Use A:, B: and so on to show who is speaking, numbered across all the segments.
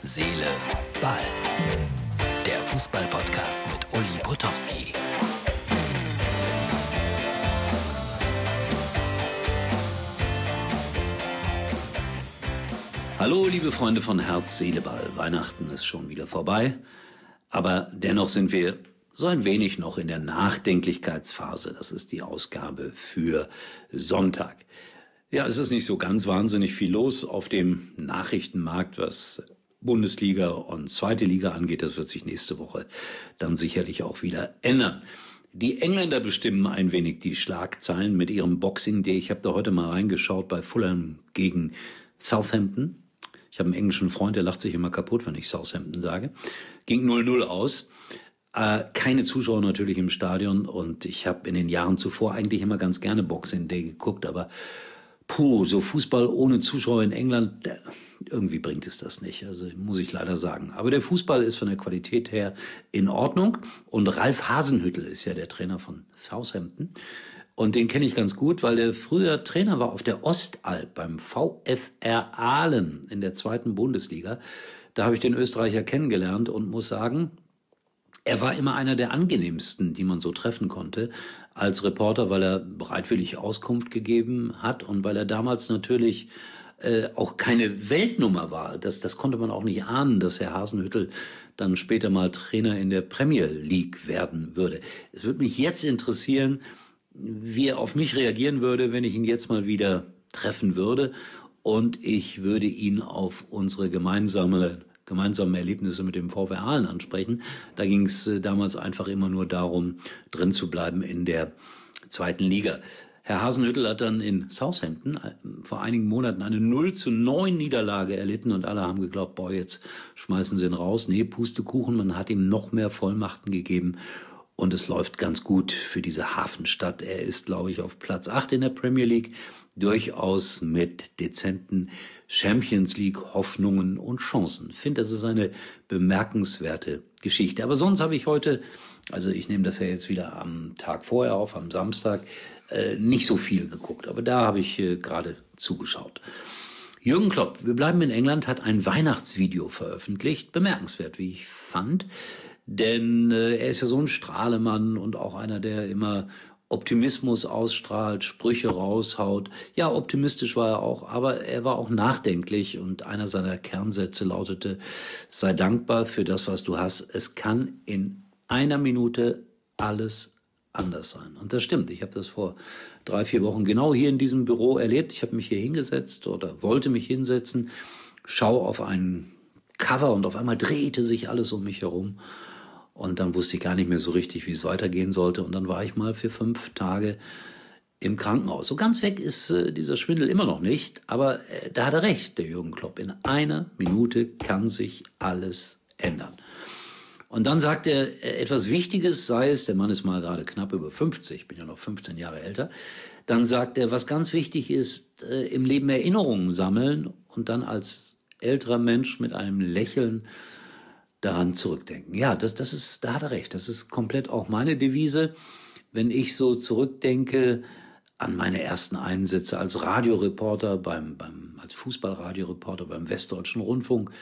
A: Seele, Ball. Der Fußball-Podcast mit Uli Potowski. Hallo, liebe Freunde von Herz, Seele, Ball. Weihnachten ist schon wieder vorbei, aber dennoch sind wir so ein wenig noch in der Nachdenklichkeitsphase. Das ist die Ausgabe für Sonntag. Ja, es ist nicht so ganz wahnsinnig viel los auf dem Nachrichtenmarkt, was Bundesliga und zweite Liga angeht. Das wird sich nächste Woche dann sicherlich auch wieder ändern. Die Engländer bestimmen ein wenig die Schlagzeilen mit ihrem Boxing Day. Ich habe da heute mal reingeschaut bei Fulham gegen Southampton. Ich habe einen englischen Freund, der lacht sich immer kaputt, wenn ich Southampton sage. Ging 0-0 aus. Keine Zuschauer natürlich im Stadion und ich habe in den Jahren zuvor eigentlich immer ganz gerne Boxing Day geguckt, aber so Fußball ohne Zuschauer in England, irgendwie bringt es das nicht, also muss ich leider sagen. Aber der Fußball ist von der Qualität her in Ordnung und Ralf Hasenhüttl ist ja der Trainer von Southampton und den kenne ich ganz gut, weil der früher Trainer war auf der Ostalb beim VfR Aalen in der zweiten Bundesliga. Da habe ich den Österreicher kennengelernt und muss sagen, er war immer einer der angenehmsten, die man so treffen konnte als Reporter, weil er bereitwillig Auskunft gegeben hat und weil er damals natürlich auch keine Weltnummer war. Das konnte man auch nicht ahnen, dass Herr Hasenhüttl dann später mal Trainer in der Premier League werden würde. Es würde mich jetzt interessieren, wie er auf mich reagieren würde, wenn ich ihn jetzt mal wieder treffen würde. Und ich würde ihn auf unsere gemeinsamen Erlebnisse mit dem VfR Aalen ansprechen. Da ging es damals einfach immer nur darum, drin zu bleiben in der zweiten Liga. Herr Hasenhüttl hat dann in Southampton vor einigen Monaten eine 0-9 Niederlage erlitten und alle haben geglaubt, jetzt schmeißen sie ihn raus. Nee, Pustekuchen, man hat ihm noch mehr Vollmachten gegeben und es läuft ganz gut für diese Hafenstadt. Er ist, glaube ich, auf Platz 8 in der Premier League, durchaus mit dezenten Champions League Hoffnungen und Chancen. Ich finde, das ist eine bemerkenswerte Geschichte. Aber sonst habe ich heute, also ich nehme das ja jetzt wieder am Tag vorher auf, am Samstag, nicht so viel geguckt. Aber da habe ich gerade zugeschaut. Jürgen Klopp, wir bleiben in England, hat ein Weihnachtsvideo veröffentlicht. Bemerkenswert, wie ich fand. Denn er ist ja so ein Strahlemann und auch einer, der immer Optimismus ausstrahlt, Sprüche raushaut. Ja, optimistisch war er auch, aber er war auch nachdenklich und einer seiner Kernsätze lautete, sei dankbar für das, was du hast. Es kann in einer Minute alles anders sein. Und das stimmt. Ich habe das vor 3-4 Wochen genau hier in diesem Büro erlebt. Ich habe mich hier hingesetzt oder wollte mich hinsetzen, schaue auf ein Cover und auf einmal drehte sich alles um mich herum. Und dann wusste ich gar nicht mehr so richtig, wie es weitergehen sollte. Und dann war ich mal für 5 Tage im Krankenhaus. So ganz weg ist dieser Schwindel immer noch nicht. Aber da hat er recht, der Jürgen Klopp. In einer Minute kann sich alles ändern. Und dann sagt er etwas Wichtiges, sei es, der Mann ist mal gerade knapp über 50, ich bin ja noch 15 Jahre älter. Dann sagt er, was ganz wichtig ist, im Leben Erinnerungen sammeln und dann als älterer Mensch mit einem Lächeln daran zurückdenken. Ja, da hat er recht. Das ist komplett auch meine Devise. Wenn ich so zurückdenke an meine ersten Einsätze als Radioreporter, als Fußballradioreporter beim Westdeutschen Rundfunk,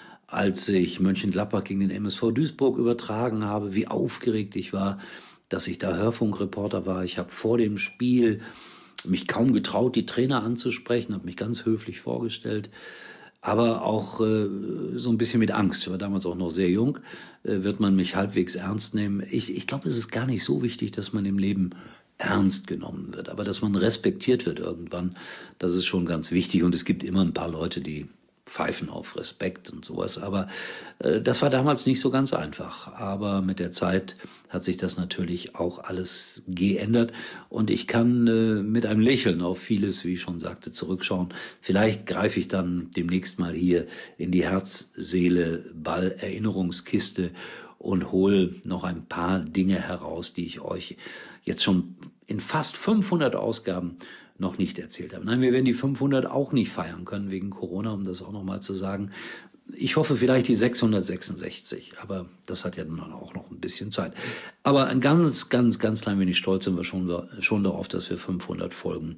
A: als ich Mönchengladbach gegen den MSV Duisburg übertragen habe, wie aufgeregt ich war, dass ich da Hörfunkreporter war. Ich habe vor dem Spiel mich kaum getraut, die Trainer anzusprechen, habe mich ganz höflich vorgestellt. Aber auch so ein bisschen mit Angst. Ich war damals auch noch sehr jung. Wird man mich halbwegs ernst nehmen? Ich glaube, es ist gar nicht so wichtig, dass man im Leben ernst genommen wird. Aber dass man respektiert wird irgendwann, das ist schon ganz wichtig. Und es gibt immer ein paar Leute, die pfeifen auf Respekt und sowas. Aber das war damals nicht so ganz einfach. Aber mit der Zeit hat sich das natürlich auch alles geändert. Und ich kann mit einem Lächeln auf vieles, wie ich schon sagte, zurückschauen. Vielleicht greife ich dann demnächst mal hier in die Herz-Seele-Ball-Erinnerungskiste und hole noch ein paar Dinge heraus, die ich euch jetzt schon in fast 500 Ausgaben noch nicht erzählt habe. Nein, wir werden die 500 auch nicht feiern können wegen Corona, um das auch nochmal zu sagen. Ich hoffe vielleicht die 666, aber das hat ja dann auch noch ein bisschen Zeit. Aber ein ganz, ganz, ganz klein wenig stolz sind wir schon darauf, dass wir 500 Folgen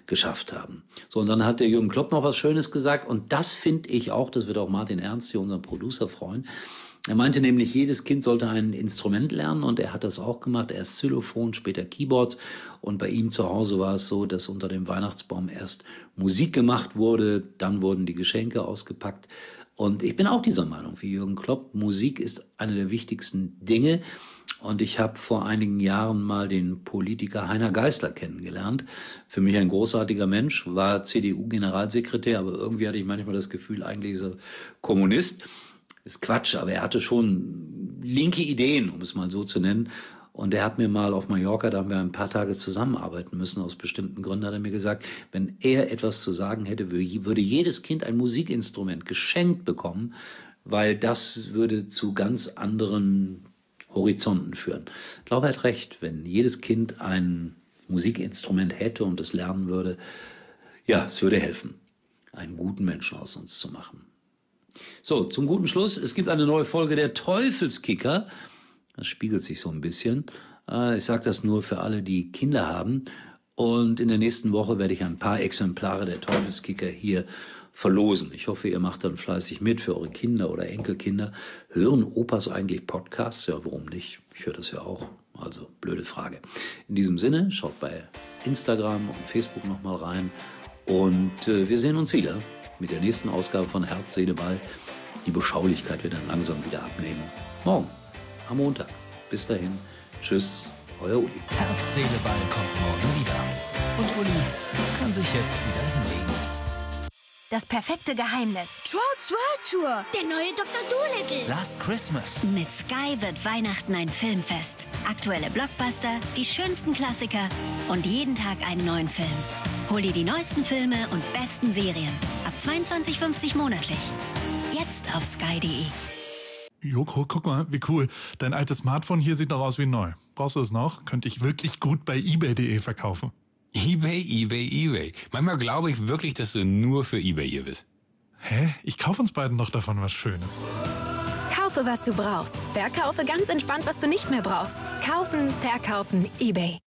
A: geschafft haben. So, und dann hat der Jürgen Klopp noch was Schönes gesagt und das finde ich auch, das wird auch Martin Ernst hier, unseren Producer, freuen. Er meinte nämlich, jedes Kind sollte ein Instrument lernen und er hat das auch gemacht. Erst Xylophon, später Keyboards und bei ihm zu Hause war es so, dass unter dem Weihnachtsbaum erst Musik gemacht wurde, dann wurden die Geschenke ausgepackt. Und ich bin auch dieser Meinung wie Jürgen Klopp, Musik ist eine der wichtigsten Dinge. Und ich habe vor einigen Jahren mal den Politiker Heiner Geißler kennengelernt. Für mich ein großartiger Mensch, war CDU-Generalsekretär, aber irgendwie hatte ich manchmal das Gefühl, eigentlich ist er Kommunist. Ist Quatsch, aber er hatte schon linke Ideen, um es mal so zu nennen. Und er hat mir mal auf Mallorca, da haben wir ein paar Tage zusammenarbeiten müssen, aus bestimmten Gründen, hat er mir gesagt, wenn er etwas zu sagen hätte, würde jedes Kind ein Musikinstrument geschenkt bekommen, weil das würde zu ganz anderen Horizonten führen. Ich glaube, er hat recht, wenn jedes Kind ein Musikinstrument hätte und es lernen würde, ja, es würde helfen, einen guten Menschen aus uns zu machen. So, zum guten Schluss, es gibt eine neue Folge der Teufelskicker. Das spiegelt sich so ein bisschen. Ich sage das nur für alle, die Kinder haben. Und in der nächsten Woche werde ich ein paar Exemplare der Teufelskicker hier verlosen. Ich hoffe, ihr macht dann fleißig mit für eure Kinder oder Enkelkinder. Hören Opas eigentlich Podcasts? Ja, warum nicht? Ich höre das ja auch. Also, blöde Frage. In diesem Sinne, schaut bei Instagram und Facebook nochmal rein. Und wir sehen uns wieder mit der nächsten Ausgabe von Herz, Seele, Ball. Die Beschaulichkeit wird dann langsam wieder abnehmen. Morgen, am Montag. Bis dahin. Tschüss, euer Uli.
B: Herz, Seele, Ball kommt morgen wieder. Und Uli kann sich jetzt wieder hinlegen.
C: Das perfekte Geheimnis.
D: Trolls World Tour. Der neue Dr. Dolittle.
B: Last Christmas.
C: Mit Sky wird Weihnachten ein Filmfest. Aktuelle Blockbuster, die schönsten Klassiker und jeden Tag einen neuen Film. Hol dir die neuesten Filme und besten Serien. Ab 22,50 monatlich. Jetzt auf sky.de.
E: Joko, guck mal, wie cool. Dein altes Smartphone hier sieht noch aus wie neu. Brauchst du es noch? Könnte ich wirklich gut bei eBay.de verkaufen.
F: eBay. Manchmal glaube ich wirklich, dass du nur für eBay hier bist.
E: Hä? Ich kaufe uns beiden noch davon was Schönes.
G: Kaufe, was du brauchst. Verkaufe ganz entspannt, was du nicht mehr brauchst. Kaufen, verkaufen, eBay.